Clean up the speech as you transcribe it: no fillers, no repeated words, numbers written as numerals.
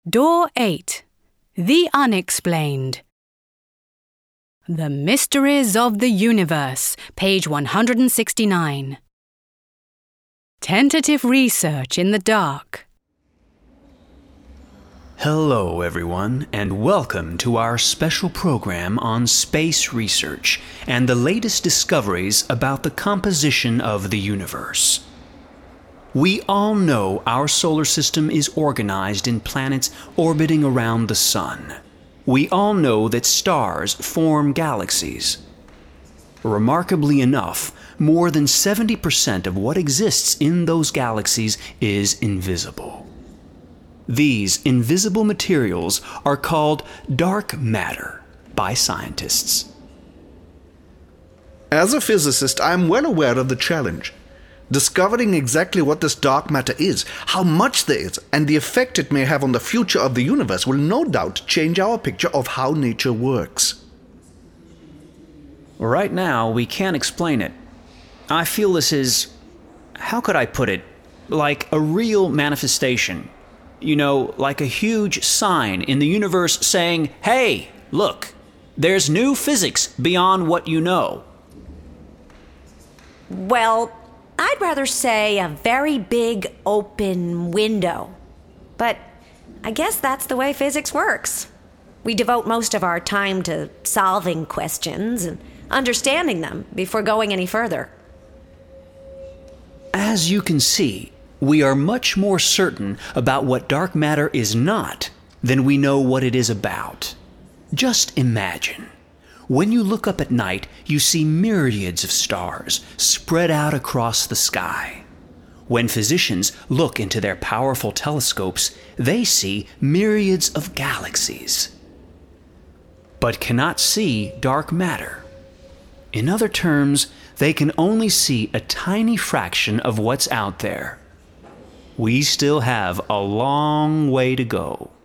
Door 8. The Unexplained. The Mysteries of the Universe, page 169. Tentative Research in the Dark. Hello, everyone, and welcome to our special program on space research and the latest discoveries about the composition of the universe. We all know our solar system is organized in planets orbiting around the sun. We all know that stars form galaxies. Remarkably enough, more than 70% of what exists in those galaxies is invisible. These invisible materials are called dark matter by scientists. As a physicist, I am well aware of the challenge. Discovering exactly what this dark matter is, how much there is, and the effect it may have on the future of the universe will no doubt change our picture of how nature works. Right now, we can't explain it. I feel this is, how could I put it, like a real manifestation. You know, like a huge sign in the universe saying, hey, look, there's new physics beyond what you know. Well, I'd rather say a very big open window. But I guess that's the way physics works. We devote most of our time to solving questions and understanding them before going any further. As you can see, we are much more certain about what dark matter is not than we know what it is about. Just imagine. When you look up at night, you see myriads of stars spread out across the sky. When physicians look into their powerful telescopes, they see myriads of galaxies, but cannot see dark matter. In other terms, they can only see a tiny fraction of what's out there. We still have a long way to go.